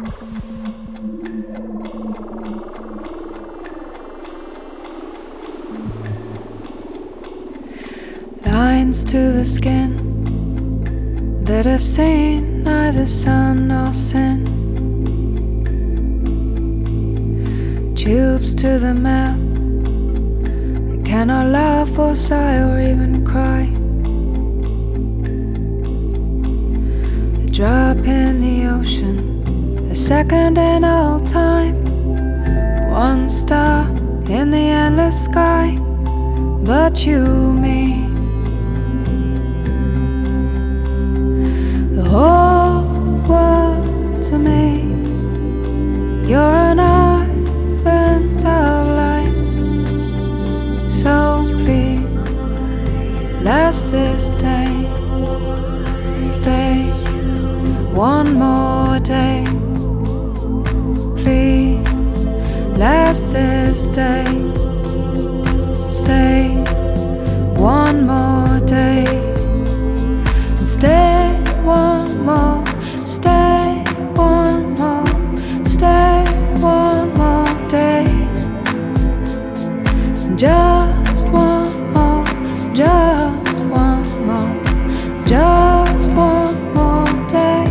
Lines to the skin that have seen neither sun nor sin. Tubes to the mouth, I cannot laugh or sigh or even cry. A drop in the ocean, a second in all time. One star in the endless sky, but you, me. The whole world to me, you're an island of light. So please, last this day, stay one more day. Please, last this day, stay one more day, and stay one more, stay one more, stay one more day. Just one more, just one more, just one more day.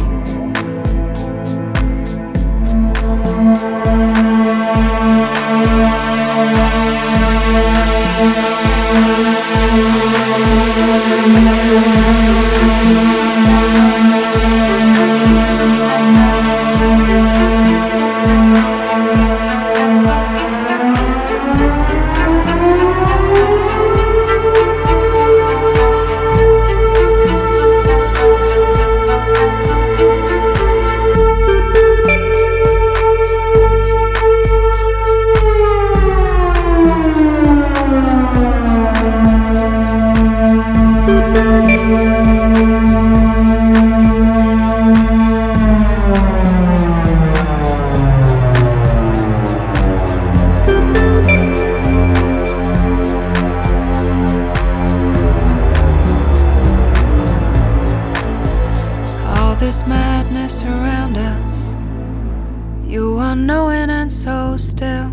This madness around us, you are knowing and so still.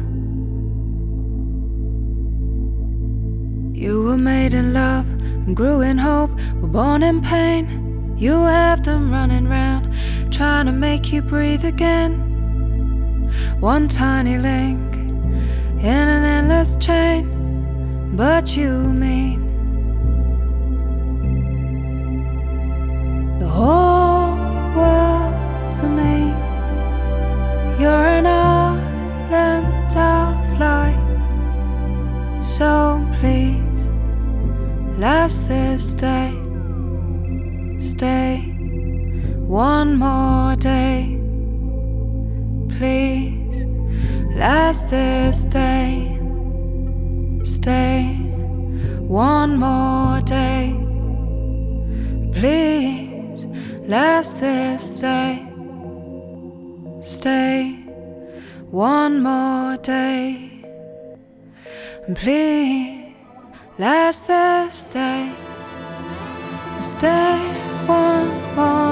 You were made in love and grew in hope, were born in pain. You have them running round, trying to make you breathe again. One tiny link in an endless chain, but you mean the whole world to me. You're an island of light. So please, last this day, stay one more day. Please, last this day, stay one more day. Please, last this day, stay one more day. Please, last this day, stay one more